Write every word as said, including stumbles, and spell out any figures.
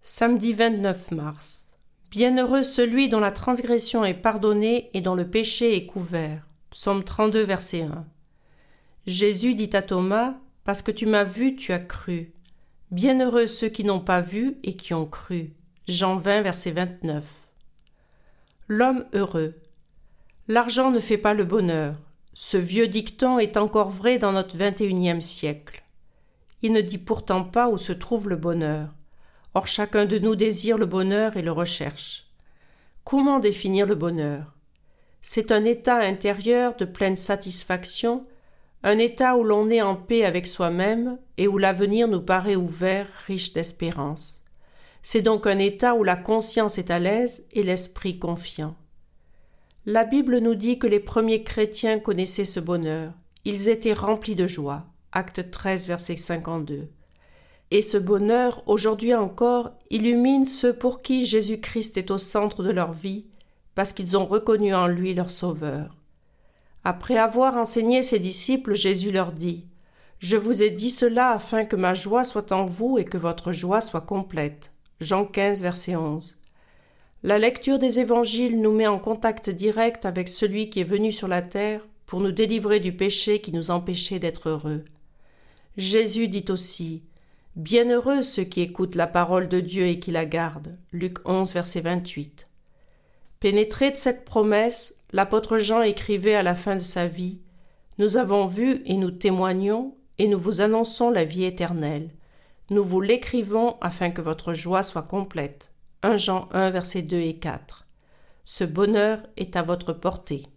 Samedi vingt-neuf mars. Bienheureux celui dont la transgression est pardonnée et dont le péché est couvert. Psaume trente-deux, verset un. Jésus dit à Thomas, « Parce que tu m'as vu, tu as cru. Bienheureux ceux qui n'ont pas vu et qui ont cru. » Jean vingt, verset vingt-neuf. L'homme heureux. L'argent ne fait pas le bonheur. Ce vieux dicton est encore vrai dans notre vingt et unième siècle. Il ne dit pourtant pas où se trouve le bonheur. Or chacun de nous désire le bonheur et le recherche. Comment définir le bonheur? C'est un état intérieur de pleine satisfaction, un état où l'on est en paix avec soi-même et où l'avenir nous paraît ouvert, riche d'espérance. C'est donc un état où la conscience est à l'aise et l'esprit confiant. La Bible nous dit que les premiers chrétiens connaissaient ce bonheur. Ils étaient remplis de joie. Acte treize, verset cinquante-deux. Et ce bonheur, aujourd'hui encore, illumine ceux pour qui Jésus-Christ est au centre de leur vie, parce qu'ils ont reconnu en lui leur Sauveur. Après avoir enseigné ses disciples, Jésus leur dit « Je vous ai dit cela afin que ma joie soit en vous et que votre joie soit complète. » Jean quinze, verset onze. La lecture des évangiles nous met en contact direct avec celui qui est venu sur la terre pour nous délivrer du péché qui nous empêchait d'être heureux. Jésus dit aussi « Bienheureux ceux qui écoutent la parole de Dieu et qui la gardent. » Luc onze, verset vingt-huit. Pénétré de cette promesse, l'apôtre Jean écrivait à la fin de sa vie « Nous avons vu et nous témoignons, et nous vous annonçons la vie éternelle. Nous vous l'écrivons afin que votre joie soit complète. » premier Jean un, versets deux et quatre. Ce bonheur est à votre portée.